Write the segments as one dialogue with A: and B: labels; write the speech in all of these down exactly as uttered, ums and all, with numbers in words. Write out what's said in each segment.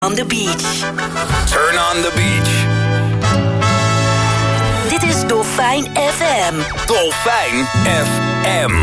A: On the beach.
B: Turn on the beach.
A: Dit is Dolfijn F M.
B: Dolfijn F M.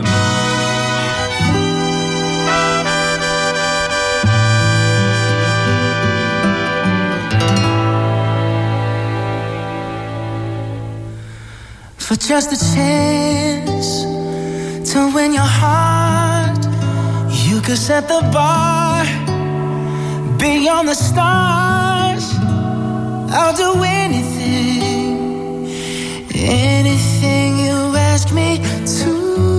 C: For just a chance to win your heart, you could set the bar beyond the stars. I'll do anything, anything you ask me to.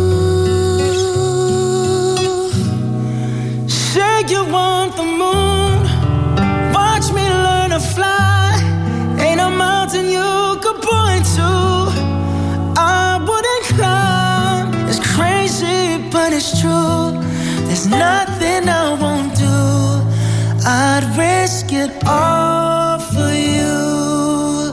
C: Say you want the moon, watch me learn to fly. Ain't a mountain you could point to I wouldn't climb. It's crazy, but it's true. There's nothing I won't do. I'd risk it all for you.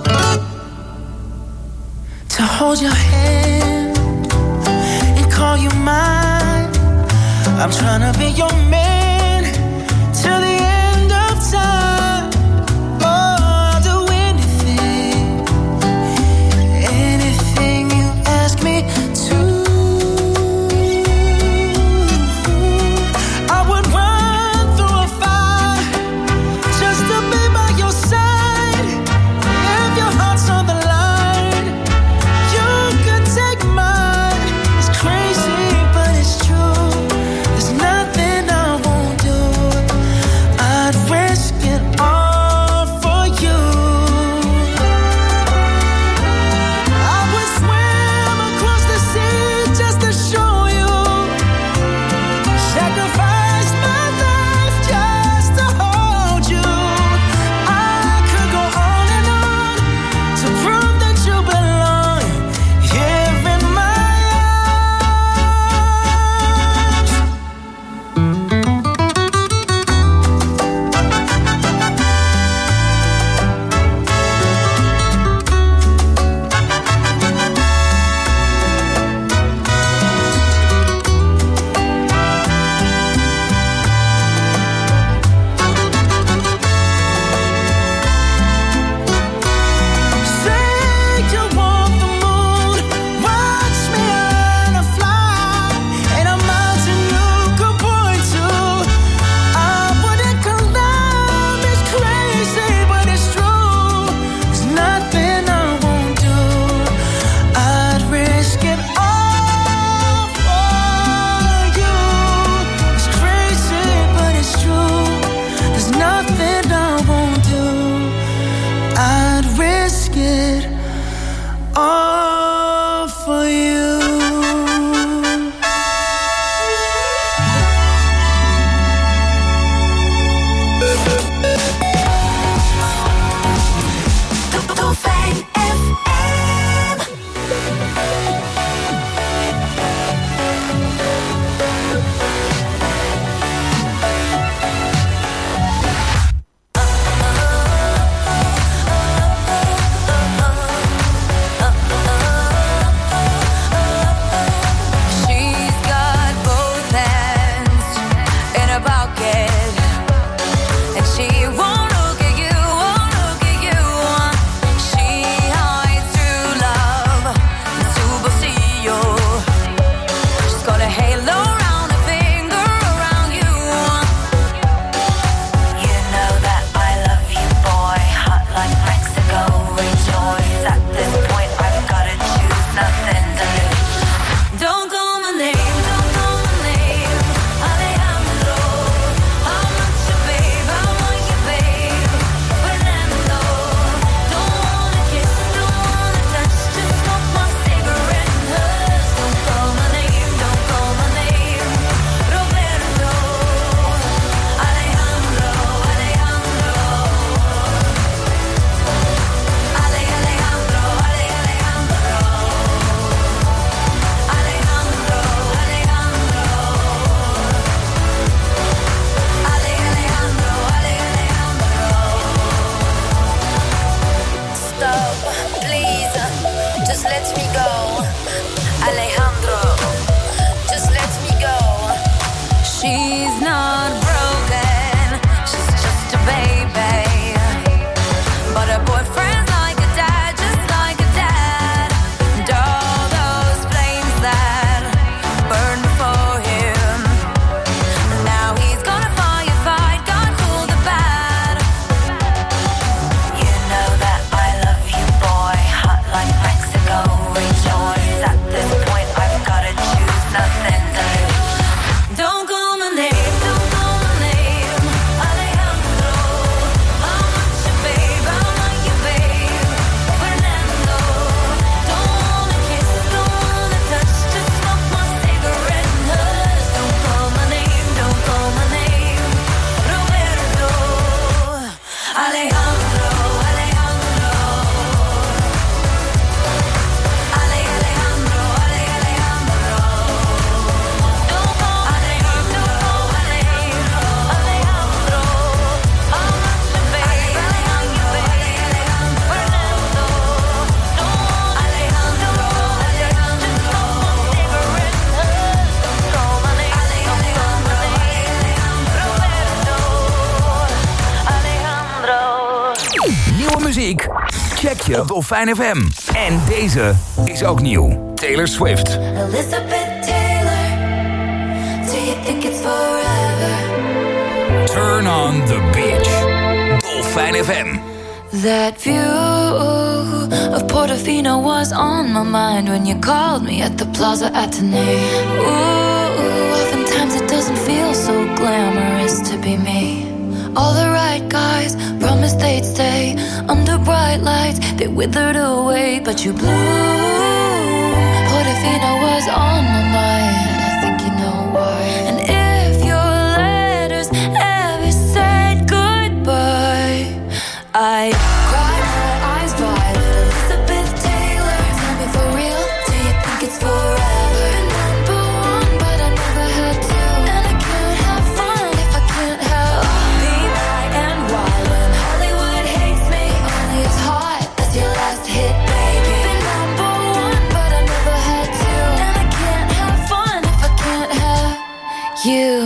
C: To hold your hand and call you mine. I'm trying to be your man till the end of time. Oh, I'll do anything, anything you ask me to. I would run through a fire just to be by your side. If your heart's on the line, you could take mine. It's crazy, but it's true. There's nothing I won't do. I'd risk it all for you. I would swim across the sea just to show you. Sacrifice my life just to hold you. I could go on and on to prove that you belong here in my arms. Say you want the moon, watch me learn to fly. Ain't a mountain you could point to I wouldn't climb. It's crazy, but it's true. There's nothing I won't do. I'd risk it all for you. It's crazy, but it's true. There's nothing I won't do. I'd risk it all for you.
A: Dolfijn F M.
C: Alejandro, Alejandro. Ale, Alejandro, Ale, Alejandro. Alejandro, Alejandro, Alejandro. Alejandro, Alejandro, Alejandro.
B: Nieuwe muziek? Check je op Dolfijn F M. En deze is ook nieuw. Taylor Swift.
C: Elizabeth Taylor, do you think it's forever?
B: Turn on the beach. Dolfijn F M.
C: That view of Portofino was on my mind when you called me at the Plaza Athénée. Ooh, oftentimes it doesn't feel so glamorous to be me. All the right guys promised they'd stay under bright lights. They withered away, but you blew. Portofino was on my mind. I think you know why. And if your letters ever said goodbye, I cried my eyes violet. Elizabeth Taylor, tell me for real, do you think it's forever? Been number one, but I never had to. And I can't have fun if I can't have me, my, and why. When Hollywood hates me, only as hot as your last hit, baby. Been number one, but I never had to. And I can't have fun if I can't have you.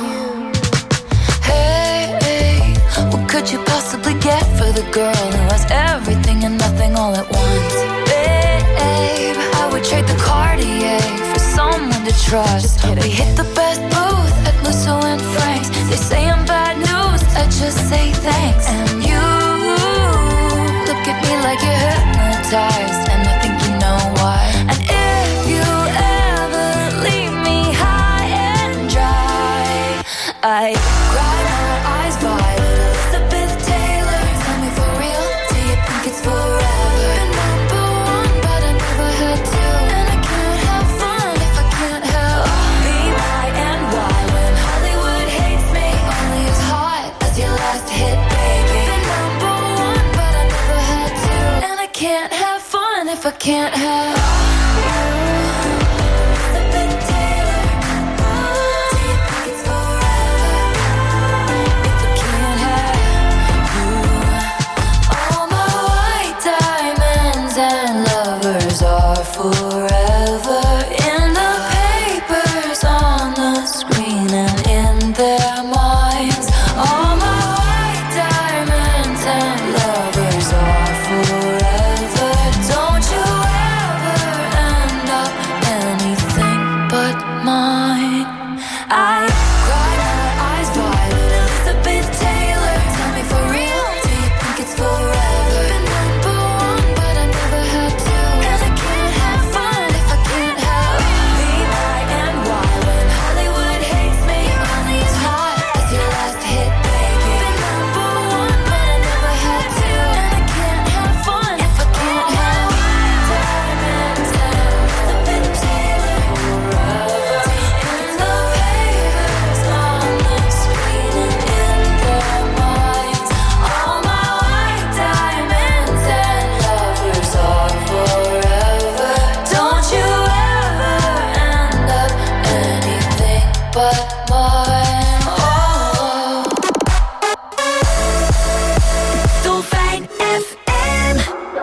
C: What could you possibly get for the girl who has everything and nothing all at once? Babe, I would trade the Cartier for someone to trust. We hit the best booth at Musso and Frank's. They say I'm bad news, I just say thanks. And you look at me like you're hypnotized, and I think you know why. And if you ever leave me high and dry, I cry my eyes violet. Elizabeth Taylor, tell me for real, do you think it's forever? Been number one, but I never had to. And I can't have fun if I can't have me, my, and why. When Hollywood hates me, only as hot as your last hit, baby. Been number one, but I never had to. And I can't have fun if I can't have you. Elizabeth Taylor, do you think it's forever? If I can't have you. All my white diamonds and lovers are forever in the papers, on the screen, and in their minds. All my white diamonds and lovers are forever. Don't you ever end up anything but mine. I cry my eyes violet. Elizabeth Taylor, tell me for real, do you think it's forever? Been number one, but I never had to. And I can't have fun if I can't have me, my, and why. When Hollywood hates me, only as hot as your last hit, baby. Been number one, but I never had to. And I can't have fun if I can't have diamonds and Elizabeth Taylor forever. In the papers, on the screen, and in their minds. All my white diamonds and lovers are forever. Don't you ever end up anything but mine. Oh. Dolfijn F M.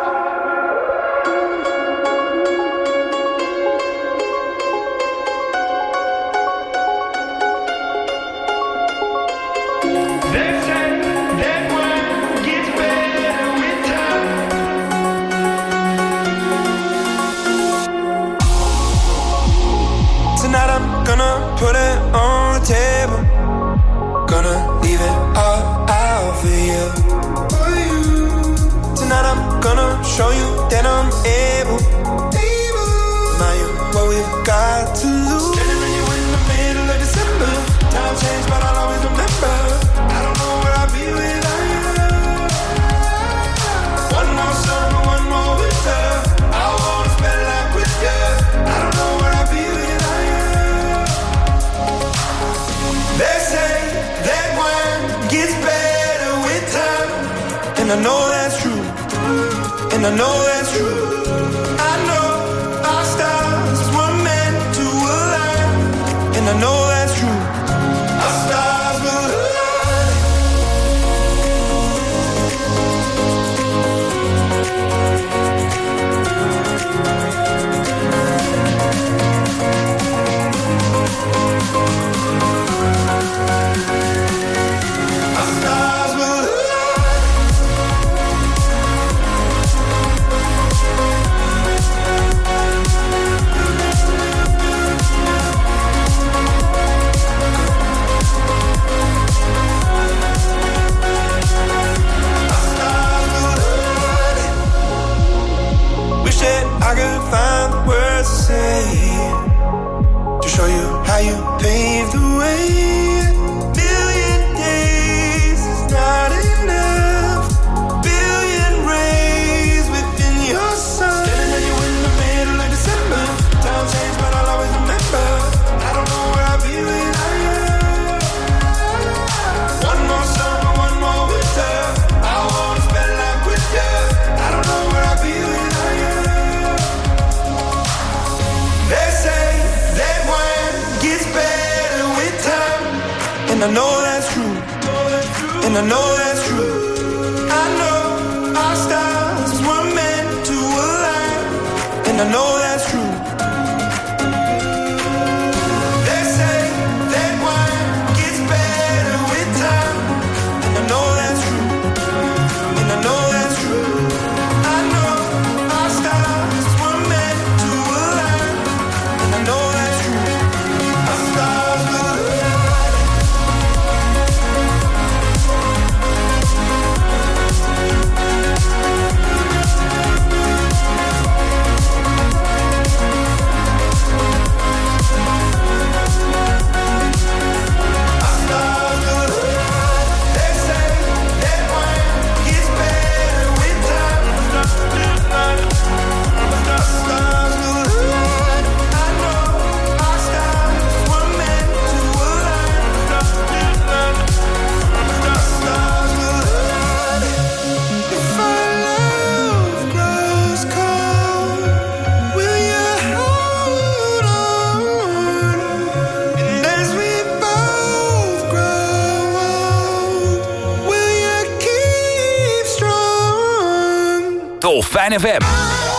D: They say that one gets better with time. Tonight I'm gonna put it on the table. Gonna leave it all out for you. Tonight I'm gonna show you that I'm able. Now you what we've got to lose. Standing you in the middle of December. Time changed, but I'll always remember. I don't know where I'll be without you. One more summer, one more winter. I wanna spend life with you. I don't know where I'll be without you. They say that one gets better with time. and I know that's true, and I know that's true. I know our stars were meant to align, and I know that's true. Our stars will align. I could find the words to say to show you how you paved the way. Million days is not enough. Billion rays within your sun. Standing at you in the middle of December. Time changed, but I'll always remember. I don't know where I'll be when I am. One more summer, one more winter. I wanna spend life with you. I don't know where I'll be when I am. They say that wine gets better with time, and I know that's true, and I know that's true. I know our stars were meant to align, and I know that's true. They say that wine gets better with time, and I know that's true, and I know that's true. I know our stars were meant to align, and I know that's true. Our stars will align. Our stars will align. They say that wine gets better with time. Our stars will align. I know our stars were meant to align. Our stars will align. If our love grows cold, will you hold on? And as we both grow old, will you keep strong?
B: Dolfijn F M.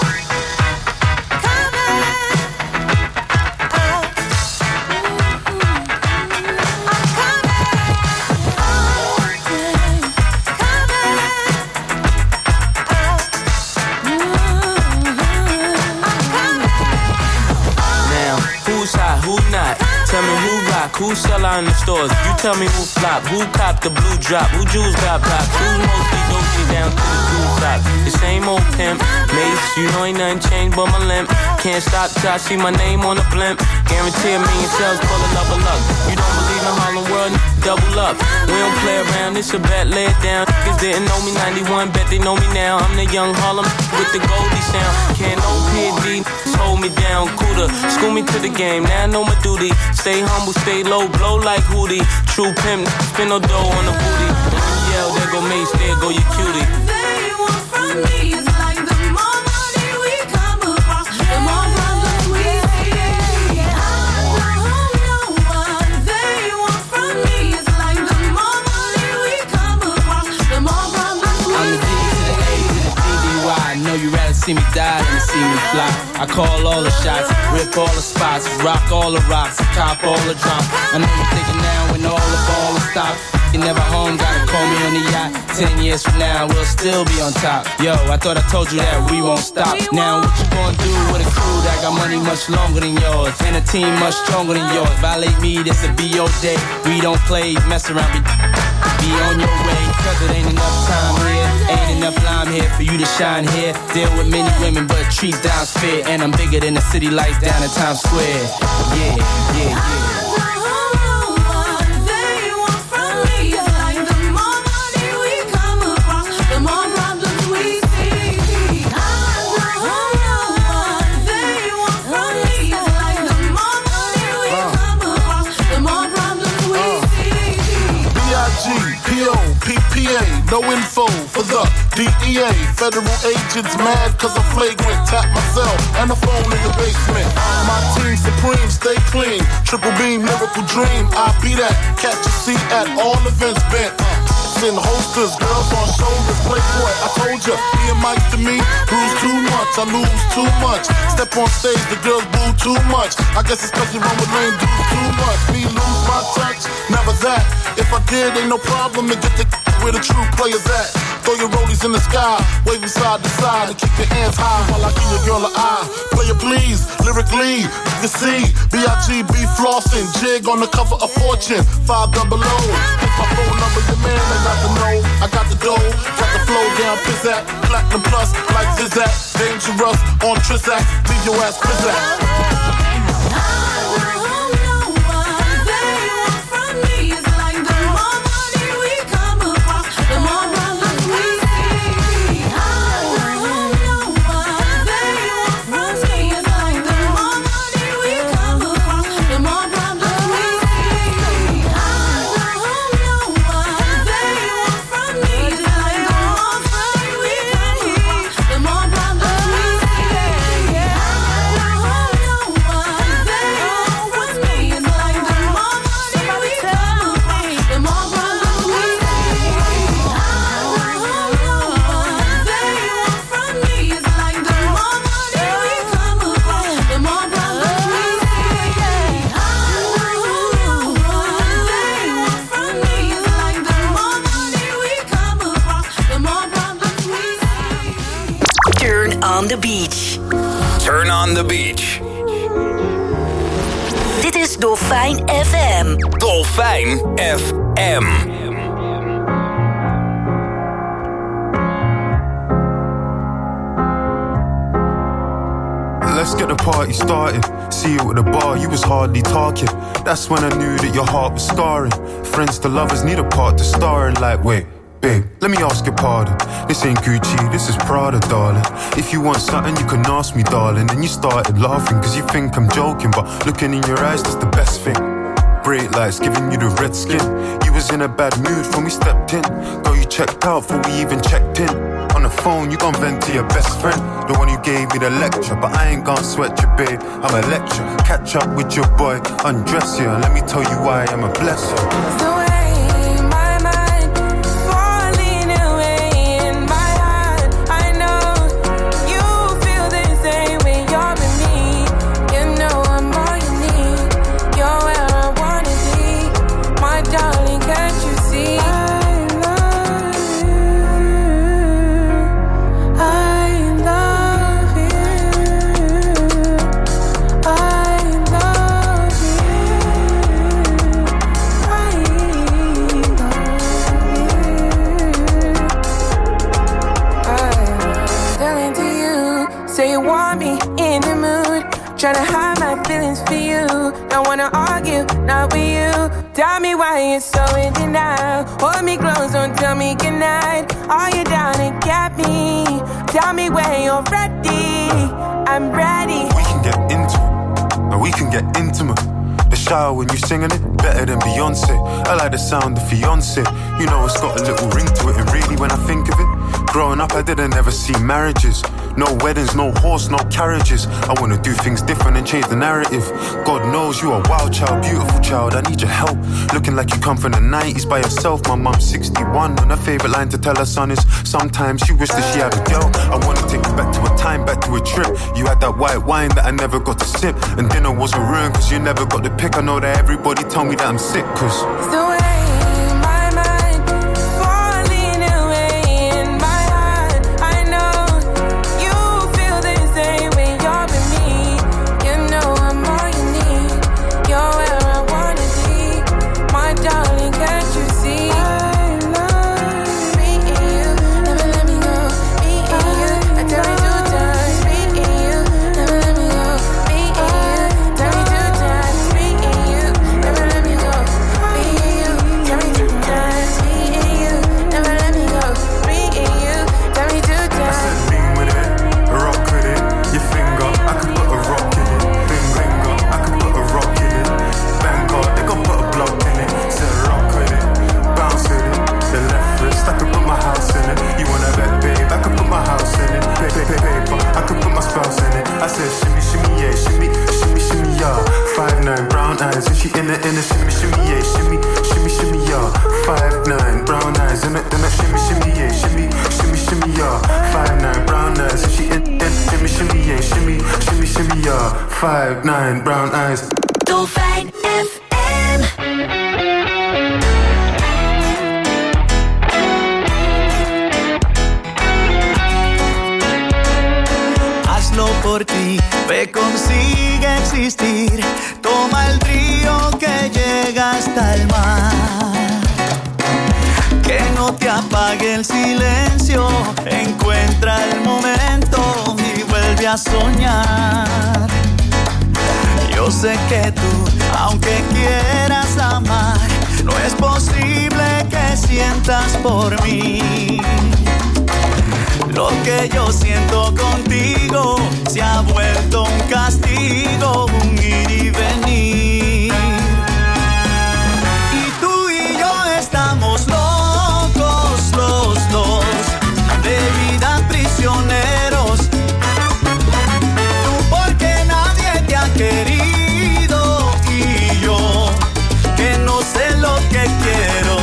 E: Now, who's hot, who not? Tell me who rock, who sell out in the stores. You tell me who flop, who cop the blue drop, who jewels got pop, who's mostly doji down to the blue top. The same old pimp, Mace, you know ain't nothing changed but my limp. Can't stop till I see my name on the blimp. Guarantee a million sales, pull a level up. You don't believe in Harlem World, double up. We don't play around, it's a bet, lay it down. Niggas didn't know me ninety-one, bet they know me now. I'm the young Harlem with the Goldie sound. Can't no P D, hold me down, cooler. School me to the game, now I know my duty. Stay humble, stay low, blow like Hootie. True pimp, spin no dough on the booty. And when you yell, there go Mace, there go your cutie.
C: They want from me is like the more money we come across, the more problems we see. I don't know what they want from me is like the more money we come across, the more problems we
E: I'm the D to the A to the D D Y. Know you rather see me die than see me fly. I call all the shots, rip all the spots, rock all the rocks, cop all the drops. I know you're thinking now when all the ball is stopped. You never home, gotta call me on the yacht. Ten years from now, we'll still be on top. Yo, I thought I told you that we won't stop. Now what you gonna do with a crew that got money much longer than yours and a team much stronger than yours? Violate me, this'll be your day. We don't play, mess around, be, be on your way. Cause it ain't enough time here, ain't enough lime here for you to shine here. Deal with many women, but treat down's fair. And I'm bigger than the city lights down in Times Square. Yeah, yeah, yeah.
F: P O P P A, know info for the D E A. Federal agents mad cause I'm flagrant. Tap myself and the phone in the basement. My team supreme, stay clean. Triple beam, lyrical dream. I be that. Catch a seat at all events bent. In holsters, girls on shoulders, playboy, I told ya, me and Mike to me, bruise too much, I lose too much, step on stage, the girls boo too much, I guess it's cause you run with lame dudes too much, me lose my touch, never that, if I did, ain't no problem to get the where the true players at, throw your rollies in the sky, waving side to side, and keep your hands high, while I give your girl an eye, play it please, lyrically, you can see, B I G B flossing, jig on the cover of Fortune, five double O, hit my phone number, your man, I got the know, I got the dough, got the flow down, pizzazz, platinum plus, like Zizak, dangerous, on Trizak, leave your ass pizzazz.
A: On the beach.
B: Turn on the beach.
A: Dit is Dolfijn F M.
B: Dolfijn F M.
G: Let's get the party started. See you at the bar, you was hardly talking. That's when I knew that your heart was scarring. Friends to lovers need a part to star in. Like, wait, babe, let me ask your pardon. This ain't Gucci, this is Prada, darling. If you want something, you can ask me, darling. And you started laughing, cause you think I'm joking. But looking in your eyes, that's the best thing. Bright lights giving you the red skin. You was in a bad mood when we stepped in. Girl, you checked out before we even checked in. On the phone, you gon' vent to your best friend, the one who gave me the lecture. But I ain't gon' sweat you, babe, I'm a lecture. Catch up with your boy, undress you, and let me tell you why I'm a blesser.
H: Tryna hide my feelings for you. Don't wanna argue, not with you. Tell me why you're so in denial. Hold me close, don't tell me goodnight. Are you down to get me? Tell me when you're ready. I'm ready.
G: We can get into it, and we can get intimate. The shower when you singing it, better than Beyonce. I like the sound of fiance. You know it's got a little ring to it. And really when I think of it, growing up I didn't ever see marriages. No weddings, no horse, no carriages. I wanna do things different and change the narrative. God knows you are a wild child, beautiful child. I need your help. Looking like you come from the nineties by yourself. My mom's sixty-one and her favourite line to tell her son is sometimes she wished that she had a girl. I wanna take you back to a time, back to a trip. You had that white wine that I never got to sip. And dinner wasn't ruined cause you never got the pick. I know that everybody told me that I'm sick cause
H: it's the way my mind falling away in my heart. I know you feel the same when you're with me. You know I'm all you need. You're where I wanna be. My darling, can't you see? I love me and you. Never let me go. Me and you. I tell you two times. Me and you. Never let me go. Me and you. Tell me two times. Me and you. Never let me go. Me and you.
G: five nine, brown eyes.
A: Dolfijn F M.
C: Hazlo por ti, ve, consigue existir. Toma el río que llega hasta el mar. Que no te apague el silencio. Encuentra el momento y vuelve a soñar. Yo sé que tú, aunque quieras amar, no es posible que sientas por mí. Lo que yo siento contigo se ha vuelto un castigo, un ir y venir. Y tú y yo estamos locos los dos, de vida prisioneros. Tú porque nadie te ha querido y yo que no sé lo que quiero.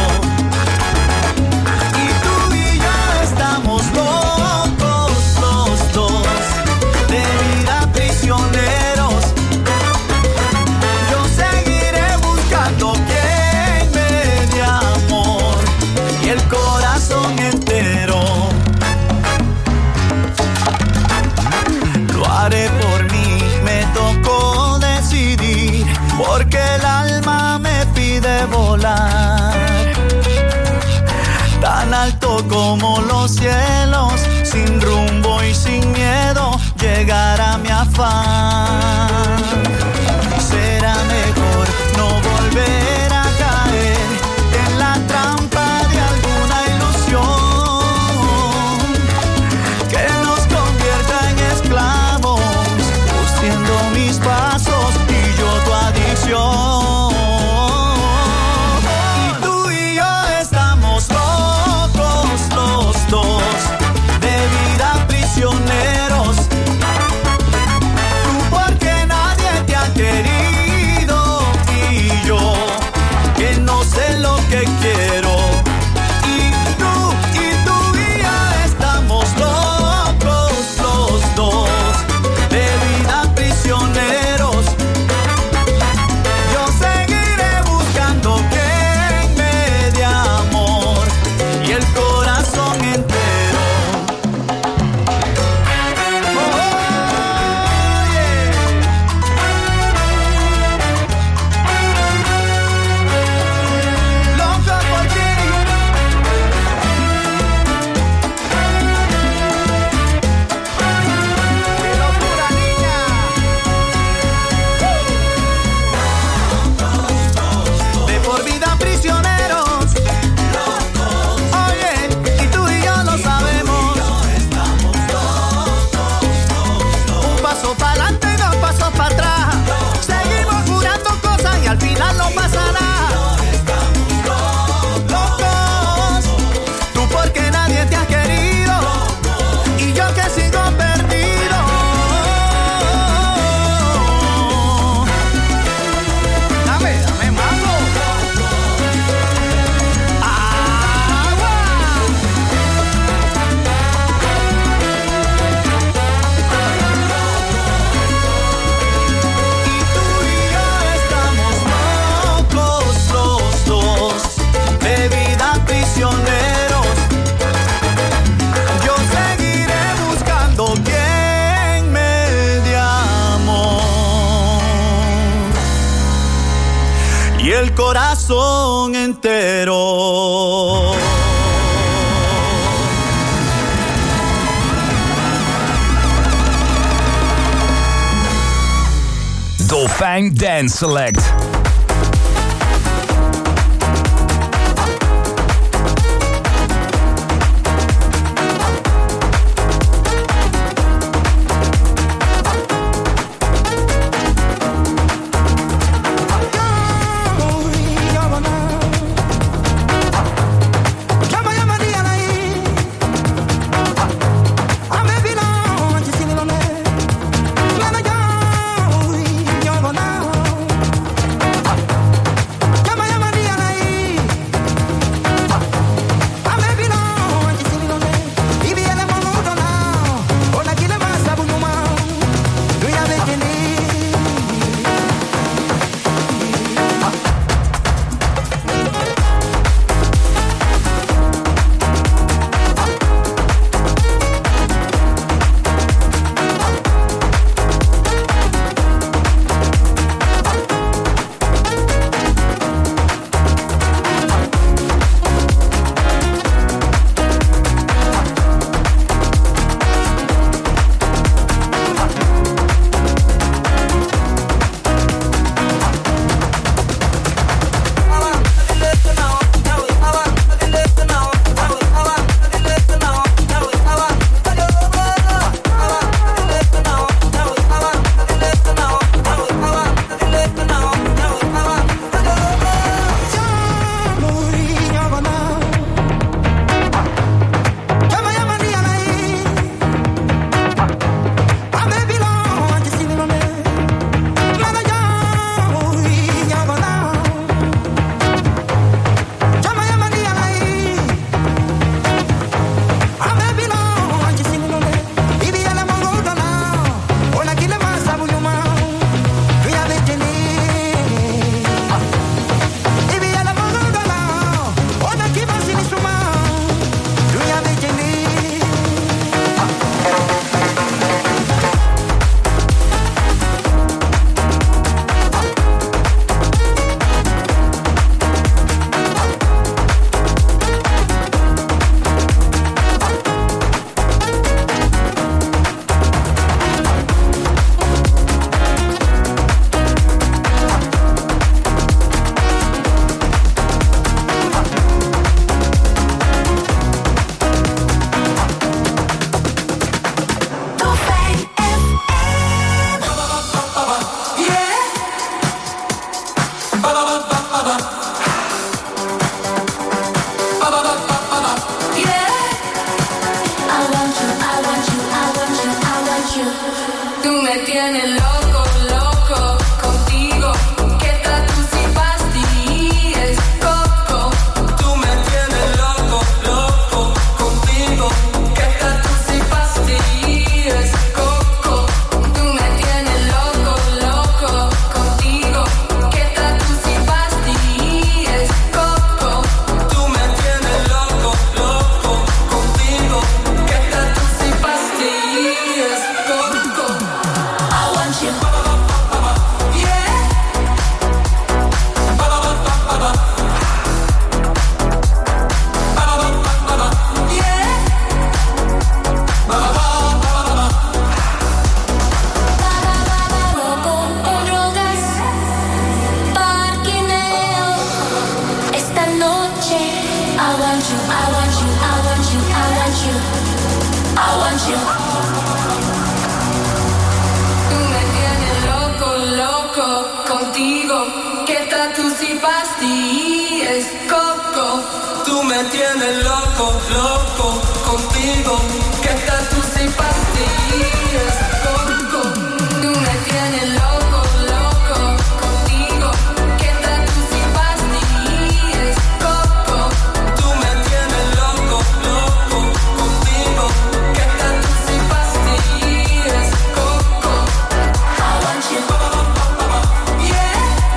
C: Y tú y yo estamos locos los dos, de vida prisioneros. Yo seguiré buscando quien me dé amor y el corazón entero. Lo haré por mí, me tocó decidir, porque el alma me pide volar. Tan alto como los cielos, sin rumbo y sin miedo, llegar a mi afán. Será mejor no volver a caer en la trampa de alguna ilusión que nos convierta en esclavos, siendo mis pasos y yo tu adicción. Y tú y yo estamos locos los dos, de vida prisioneros. Tú porque nadie te ha querido y yo que no sé lo que quiero. Y tú, y tú y yo estamos locos los dos, de vida prisioneros. Yo seguiré buscando quien me dé amor y el corazón entero. Oh, yeah. Loco por ti. Qué locura, niña. De por vida prisioneros. Oye, y tú y yo lo sabemos. Un paso para adelante y dos pasos para atrás. Seguimos jurando cosas y al final no pasa nada. Locos, tú porque nadie te ha querido y yo que sigo perdido. Dame, dame mambo. Agua. Y tú y yo estamos locos los dos, de vida prisioneros. Yo seguiré buscando quien me dé amor y el corazón entero.
B: Dolfijn Dance Select.
C: Llama, llama, dígale ahí. A me vino, yo sin el hombre. Llama, yo, yo, yo,
H: tienes loco, loco contigo. Que tatu si pastilles, coco.
C: Tú me tienes loco, loco contigo.
H: Que tatu si pastilles, coco. Tú me tienes loco, loco contigo. Que tatu si pastilles, coco.
C: Tú me tienes loco, loco contigo.
H: Que tatu si pastilles, coco.
A: I want you.
H: Yeah.
A: Drogas, parquineo. Esta noche, I want you, I want you, I want you, I want you, I want you.
H: Tú me tienes loco, loco contigo. Que tatu si pastilles, coco.
C: Tú me tienes loco, loco contigo.
H: Que tatu si pastilles, coco. Tú me tienes loco, loco contigo. Que tatu si pastilles, coco.
C: Tú me tienes loco, loco contigo.
H: Que tatu si pastilles, coco.
A: I want you.
H: Yeah.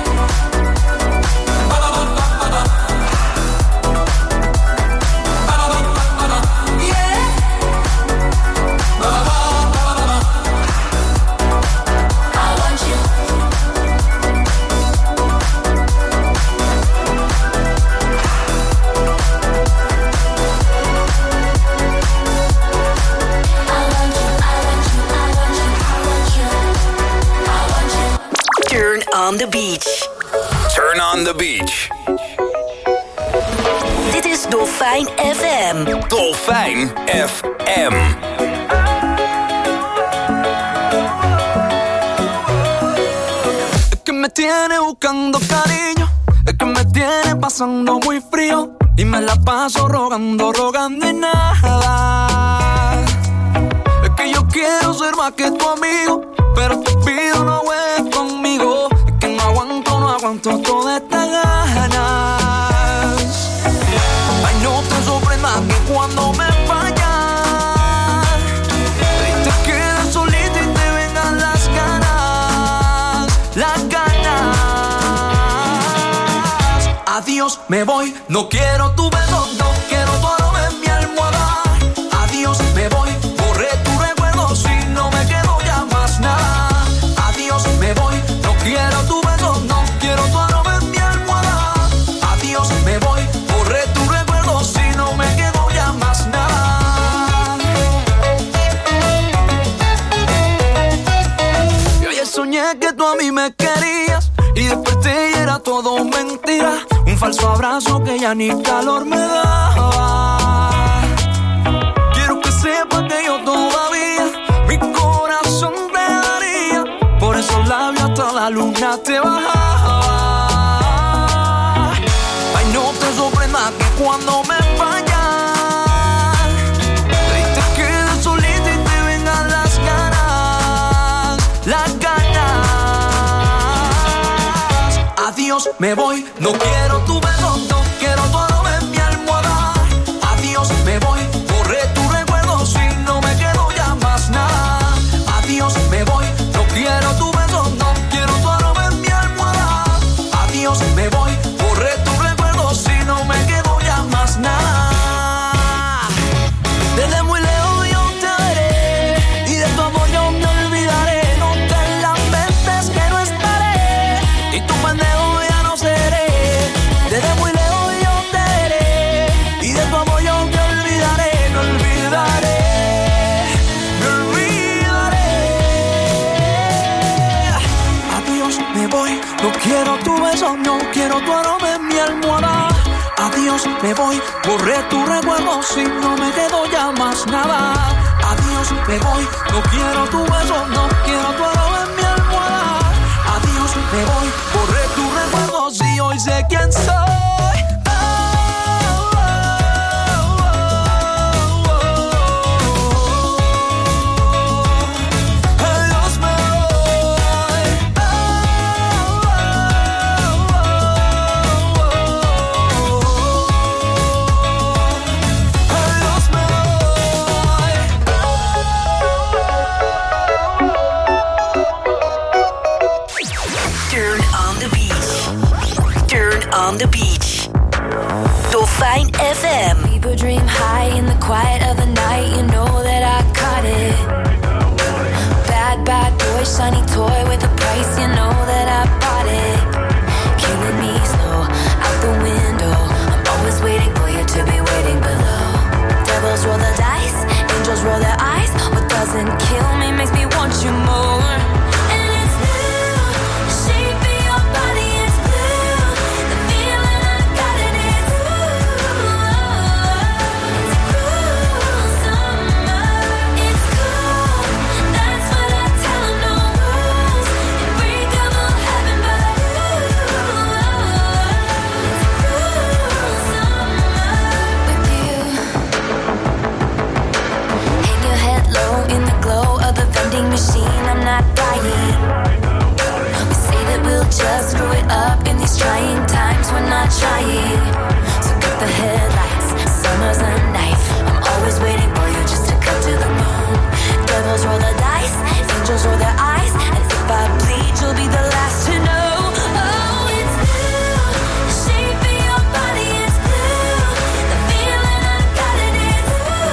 A: I want you. I want you, I want you, I want you, I want you, I want you.
I: Turn on the beach.
B: Turn on the beach.
I: Dit is Dolfijn F M.
B: Dolfijn F M.
C: Es que me tiene buscando cariño, es que me tiene pasando muy frío y me la paso rogando, rogando y nada. Es que yo quiero ser más que tu amigo, pero te pido no juegues conmigo. Es que no aguanto, no aguanto toda esta ganas. Ay, no te sorprendas que cuando me fallas y te quedes solita y te vengan las ganas, las ganas. Adiós, me voy, no quiero tu beso, no quiero tu aroma en mi almohada. Adiós, me voy, borré tu recuerdo si no me quedo ya más nada. Adiós, me voy, no quiero tu beso, no quiero tu aroma en mi almohada. Adiós, me voy, borré tu recuerdo si no me quedo ya más nada. Yo ayer soñé que tú a mí me querías y desperté y era todo mentira. Un falso abrazo que ya ni calor me daba. Quiero que sepas que yo todavía mi corazón te daría. Por esos labios hasta la luna te bajaba. Ay, no te sorprendas que cuando me fallas y te quedes solita y te vengan las ganas, las ganas. Adiós, me voy, no quiero tu beso, no quiero tu aroma en mi almohada. Adiós, me voy, borré tu recuerdo si no me quedo ya más nada. Adiós, me voy, no quiero tu beso, no quiero tu aroma en mi almohada. Adiós, me voy, borré tu recuerdo si no me quedo ya más nada. Desde muy lejos yo te veré y de tu amor yo me olvidaré. No te lamentes que no estaré y tu pendejo ya no seré. Desde muy lejos yo te veré y de tu amor yo me olvidaré. Me olvidaré, me olvidaré. Adiós, me voy, no quiero tu beso, no quiero tu aroma en mi almohada. Adiós, me voy, borré tu recuerdo si no me quedo ya más nada. Adiós, me voy, no quiero tu beso, no quiero tu aroma en mi almohada. Adiós, me voy, borré tu recuerdo si hoy sé quién soy. Adiós, me voy.
I: On the Beach. Dolfijn F M.
A: People dream high in the quiet of the night. You know that I caught it. Bad, bad boy, shiny toy with a price. You know that I bought it. Killing me slow, out the window. I'm always waiting for you to be waiting below. Devils roll the dice, angels roll their eyes. What doesn't kill me makes me want you more. And it's blue, the shape of your body is blue. The feeling I got in it, ooh. It's cruel summer, it's cool. That's what I tell 'em, no rules. Unbreakable heaven, but ooh. It's cruel summer with you. Hang your head low in the glow of the vending machine. I'm not dying. We say that we'll just screw it up in these trying times. We're not trying. So cut the headlights. Summer's a knife. I'm always waiting for you just to cut to the bone. Devils roll the dice. Angels roll their eyes. And if I bleed, you'll be the last to know. Oh, it's blue. The shape of your body is blue. The feeling I got in it,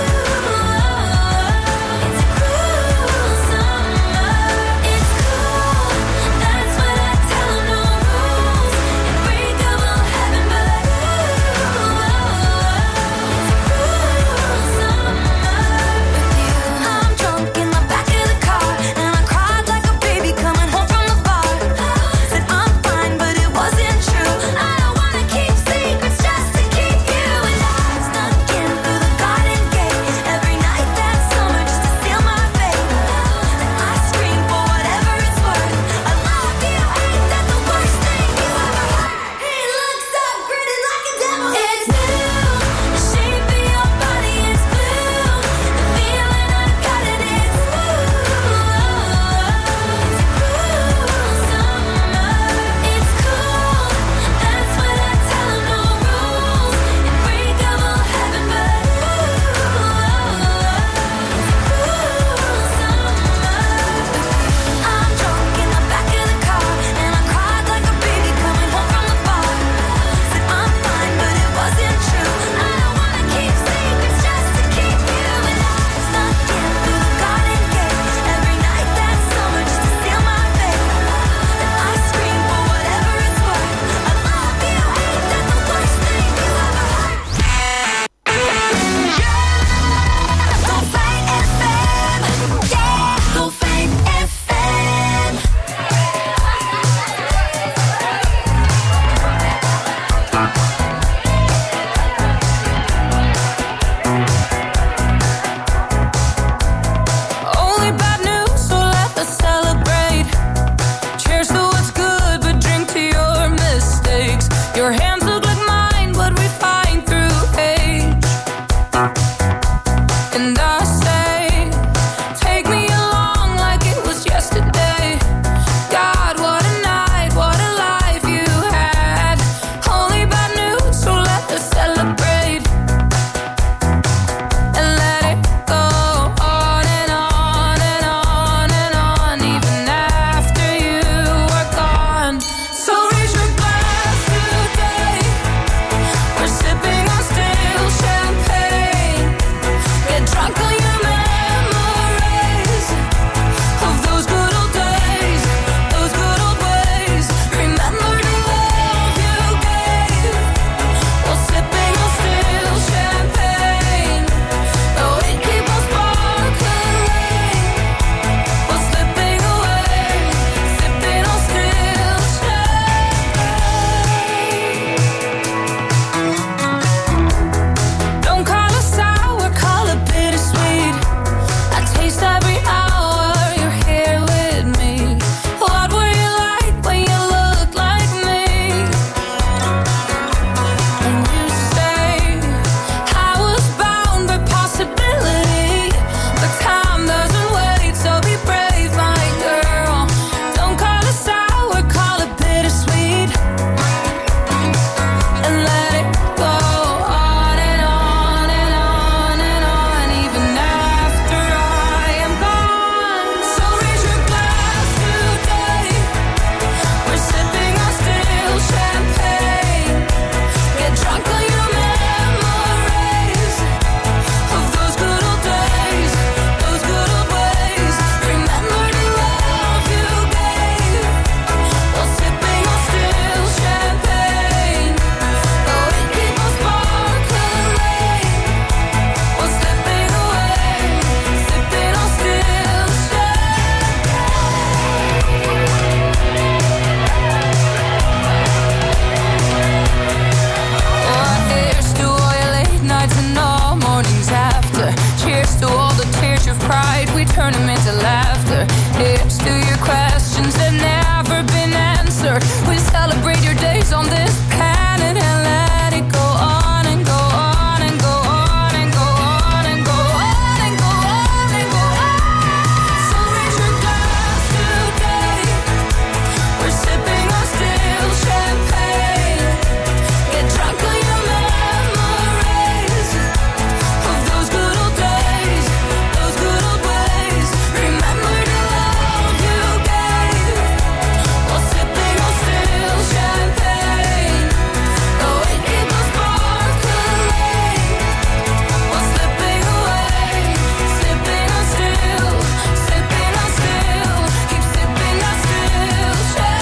A: ooh. It's a cruel summer. It's cool. That's what I tell 'em, no rules. Unbreakable heaven, but ooh. It's a cruel
H: turn them into laughter. Hips to your questions that never been answered. We celebrate your days on this planet and let it go on and go on and go on and go on and go on and go on and go on. So raise your glass today. We're sipping on still champagne. Get drunk on your memories of those good old days, those good old ways. Remember the love you gave while sipping on still champagne. The way keep us sparkling while slipping away, sipping on still, sipping on still, keep sipping on still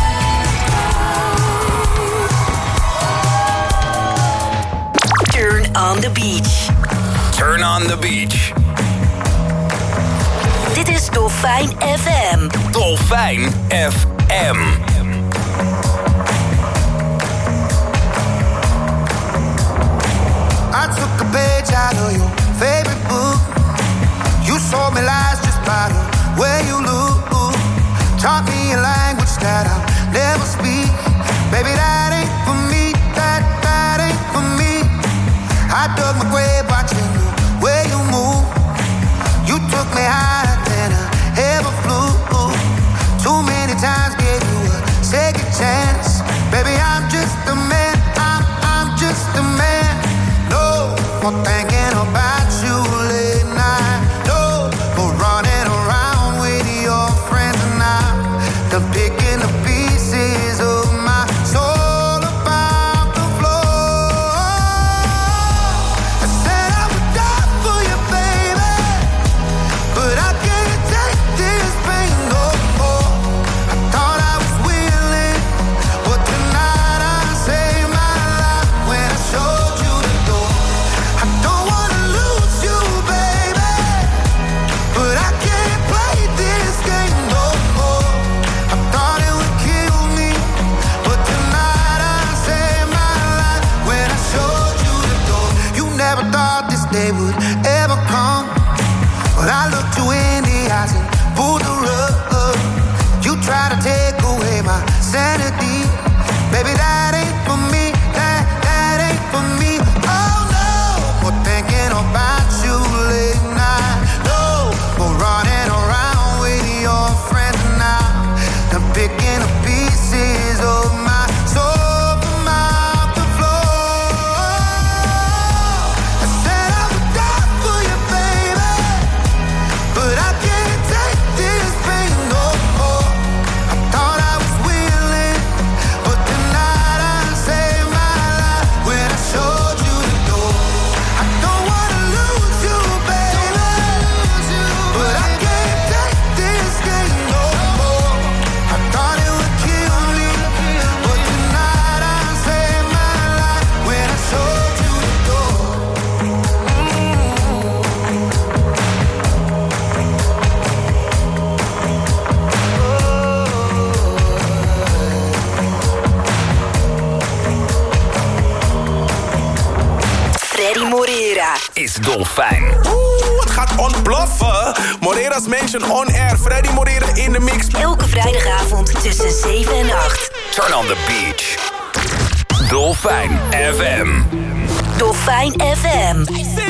H: champagne.
I: Turn on the beach.
B: Turn on the beach.
I: Dit is Dolfijn F M.
B: Dolfijn F M.
C: I took a page out of your favorite book. You sold me lies just by the way you look. Taught me a language that I'll never speak. Baby, that ain't for me. That, that ain't for me. I dug my grave watching the way you move. You took me higher than I ever flew. Too many times gave you a second chance. Baby, I'm just a man. I'm, I'm just a man. No more thinking about you late night. No more running around with your friends and I'm done picking the pieces of my soul about the floor. I said I would die for you, baby, but I can't take this pain no more. I thought I was willing, but tonight I saved my life when I showed you the door. I don't wanna lose you, baby, but I can't play this game no more. I thought it would kill me, but tonight I saved my life when I showed you the door. You never thought this day would ever come, but I looked you in the eyes and pulled the rug. You try to take away my sanity. Baby, that ain't for me. That, that ain't for me. Oh no, more thinking about you late night. No, more running around with your friends now. I'm picking the pieces of my soul from out the floor. I said I would die for you, baby, but I can't take this pain no more. I thought I was willing, but tonight I saved my life when I showed you the door. I don't wanna lose you, baby, but I can't take this game no more. I thought it would kill me, but tonight I saved my life when I showed you the door.
I: Freddy Moreira.
B: Is Dolfijn.
J: Oeh, het gaat ontploffen. Moreira's Mansion on air. Freddy Moreira in de mix.
I: Elke vrijdagavond tussen zeven en acht.
B: Turn on the beach. Dolfijn F M.
I: Dolfijn F M.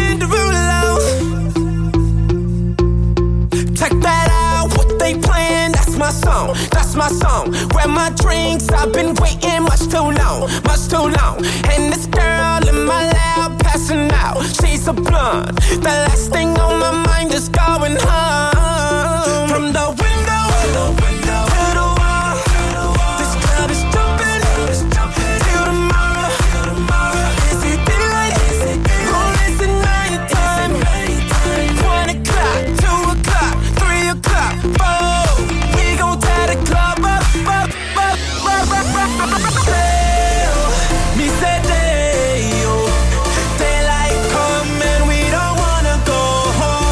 K: Check that out, what they playing, that's my song, that's my song. Grab my drinks, I've been waiting much too long, much too long. And this girl in my lap passing out, she's a blonde. The last thing on my mind is going home. From the window, to the wall, this club is jumping, till tomorrow. Is it daylight, or is it nighttime? One o'clock, two o'clock, three o'clock, four. We gon' tie the club up, up, up, up, up, up, up, up. Me said they, oh, daylight come and we don't wanna go home.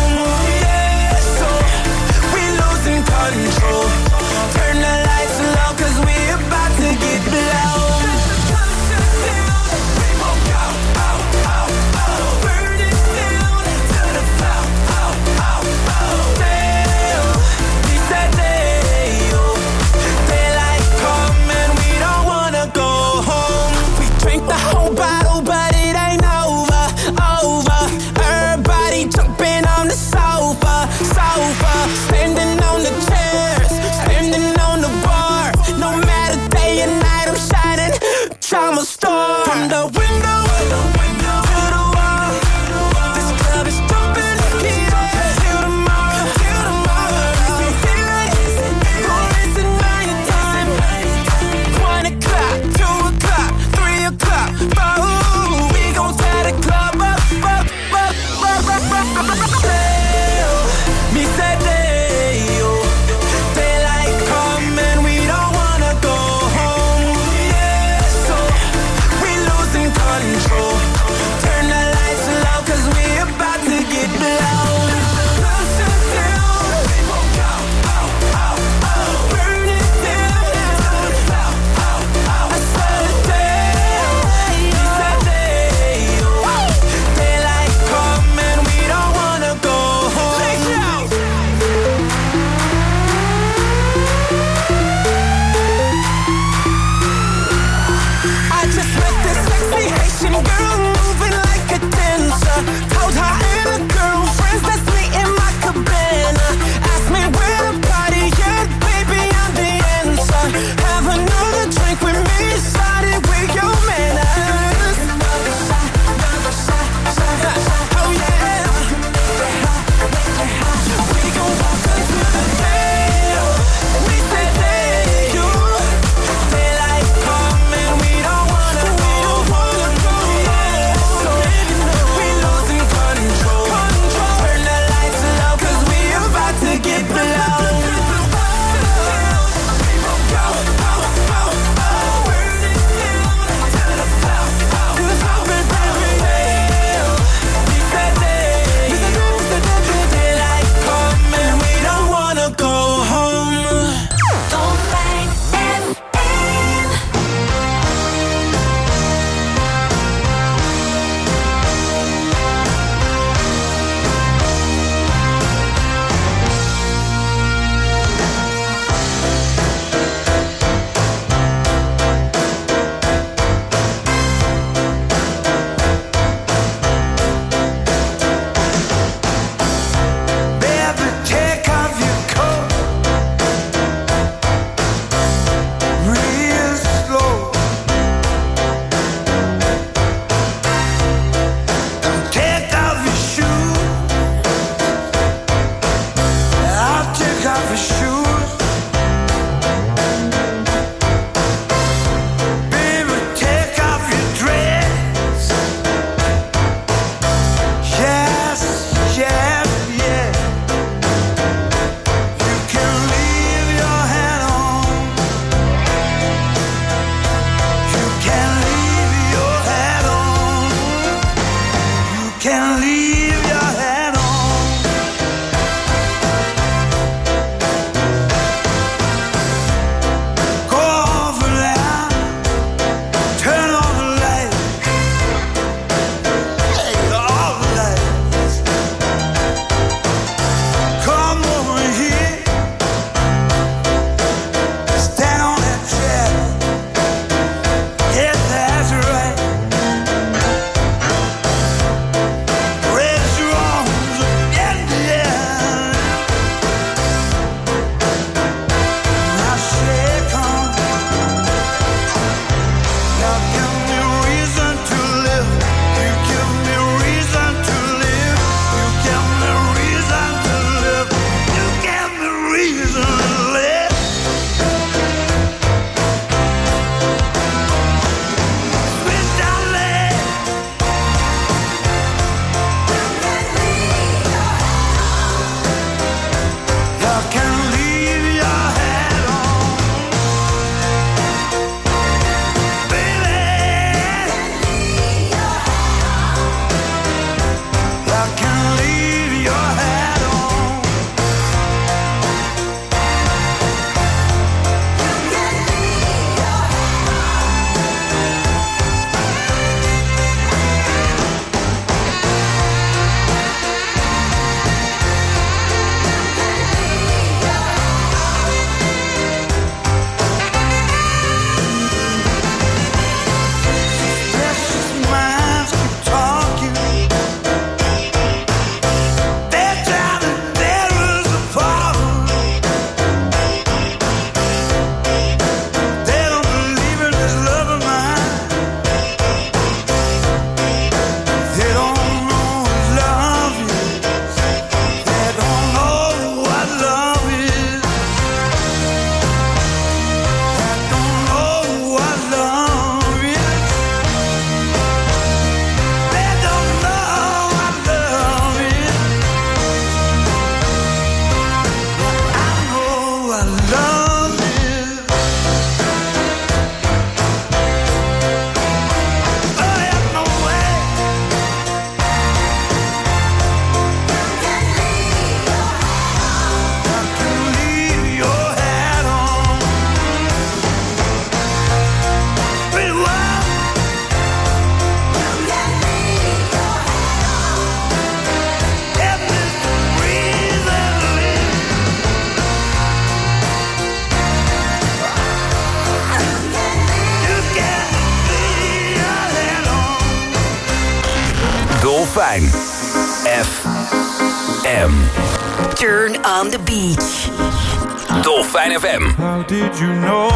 B: Dolfijn F M.
I: Turn on the beach.
B: Dolfijn F M.
C: How did you know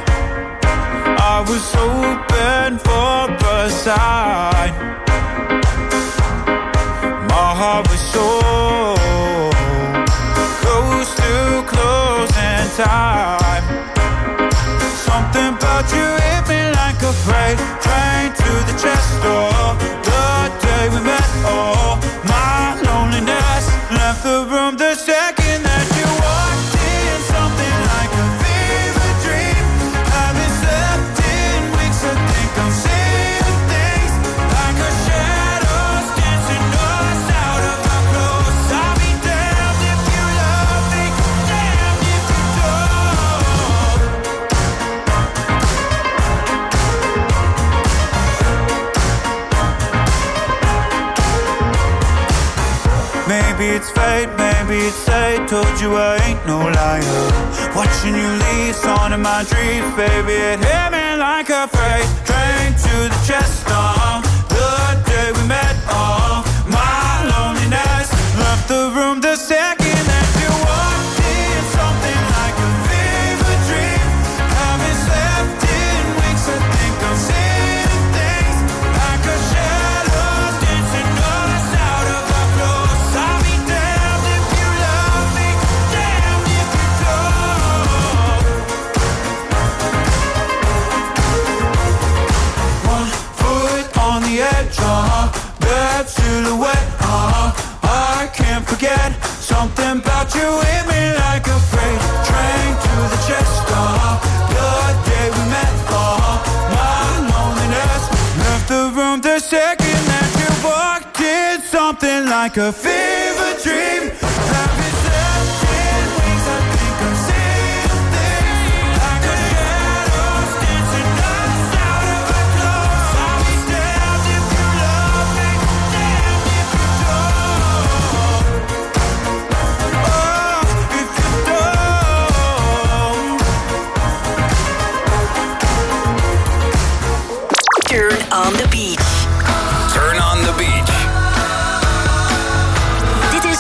C: I was open for a sign? My heart was so close to closing time. Something about you hit me like a freight train to the chest door. The day we met, oh, my loneliness left the room the second that you walked in. Something like a fever dream. Haven't slept in weeks. I think I'm seeing things like a shadows dancing us out of our clothes. I'll be damned if you love me, damned if you don't. Maybe it's fate, maybe it's fate. Told you I ain't no liar. Watching you leave, on in my dreams, baby. It hit me like a freight train to the chest. Uh, the day we met, oh, my loneliness left the room the second that you walked in. Something like a fever dream. Haven't slept in weeks. I think I'm seeing things like a shadow dancing us out of our clothes. I'll be damned if you love me, damned if you don't. One foot on the edge, uh-huh. That silhouette, uh-huh. I can't forget. Something about you hit me like a freight train to the chest, uh-huh. The day we met, uh-huh. My loneliness left the room the second that you walked in. Something like a fever dream. Haven't slept in weeks. I think I'm seeing things like a shadows dancing us out of our clothes. I'll be damned if you love me, damned if you don't. Oh, if you don't.
I: Turn on the beach.
B: Turn on the beach.
I: Dit is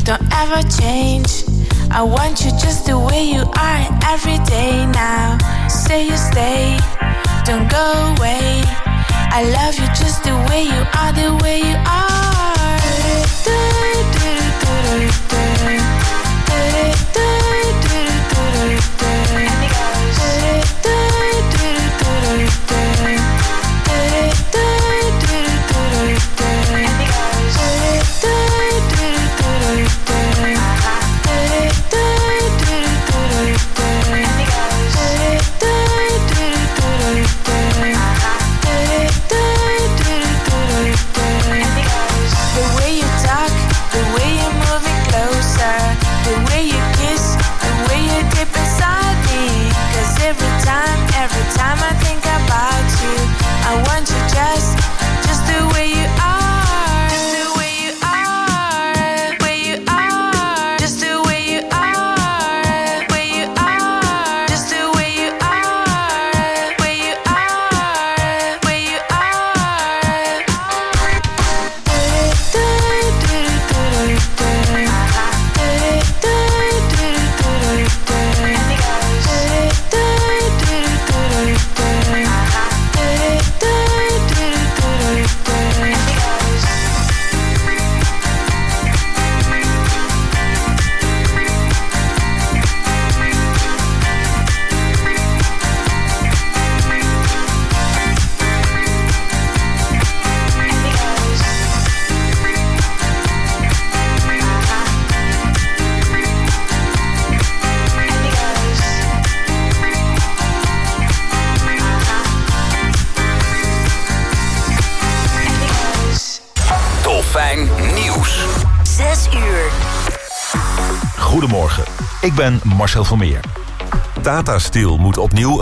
H: don't ever change. I want you just the way you are every day now. Say you stay, don't go away. I love you just the way you are, the way you are. Do, do, do, do, do, do.
L: Goedemorgen, ik ben Marcel van Meer. Tata Steel moet opnieuw